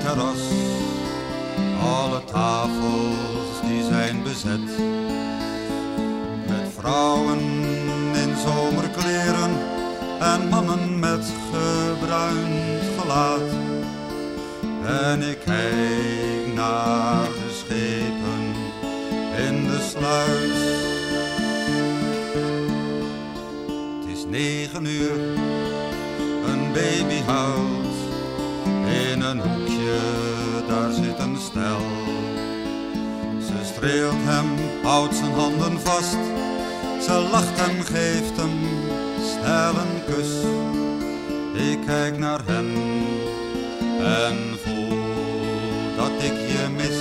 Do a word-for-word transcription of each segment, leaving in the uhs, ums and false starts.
terras. Alle tafels die zijn bezet met vrouwen in zomerkleren en mannen met gebruind gelaat. En ik kijk naar de schepen in de sluis. Het is negen uur, een baby huilt. In een hoekje, daar zit een stel. Ze streelt hem, houdt zijn handen vast. Ze lacht en geeft hem snel een kus. Ik kijk naar hen en voel dat ik je mis.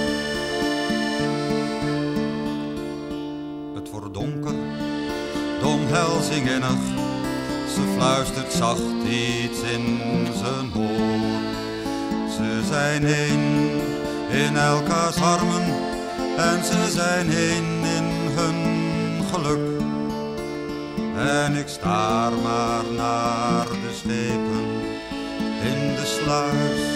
Het wordt donker, de omhelzing innig. Ze fluistert zacht iets in zijn oor. Ze zijn één in elkaars armen en ze zijn één in hun geluk. En ik staar maar naar de schepen in de sluis.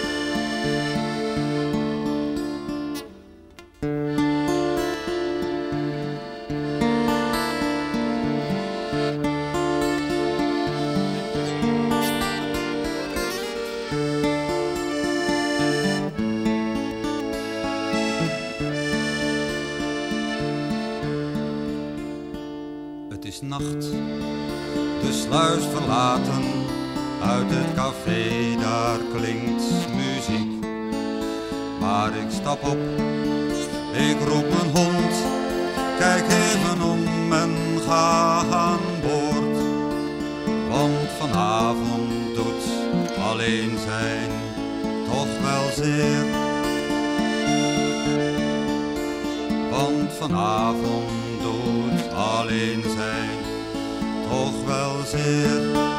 Het is nacht, de sluis verlaten, uit het café daar klinkt muziek. Maar ik stap op, ik roep mijn hond, kijk even om en ga aan boord. Want vanavond doet alleen zijn toch wel zeer. Want vanavond doet alleen zijn toch wel zeer.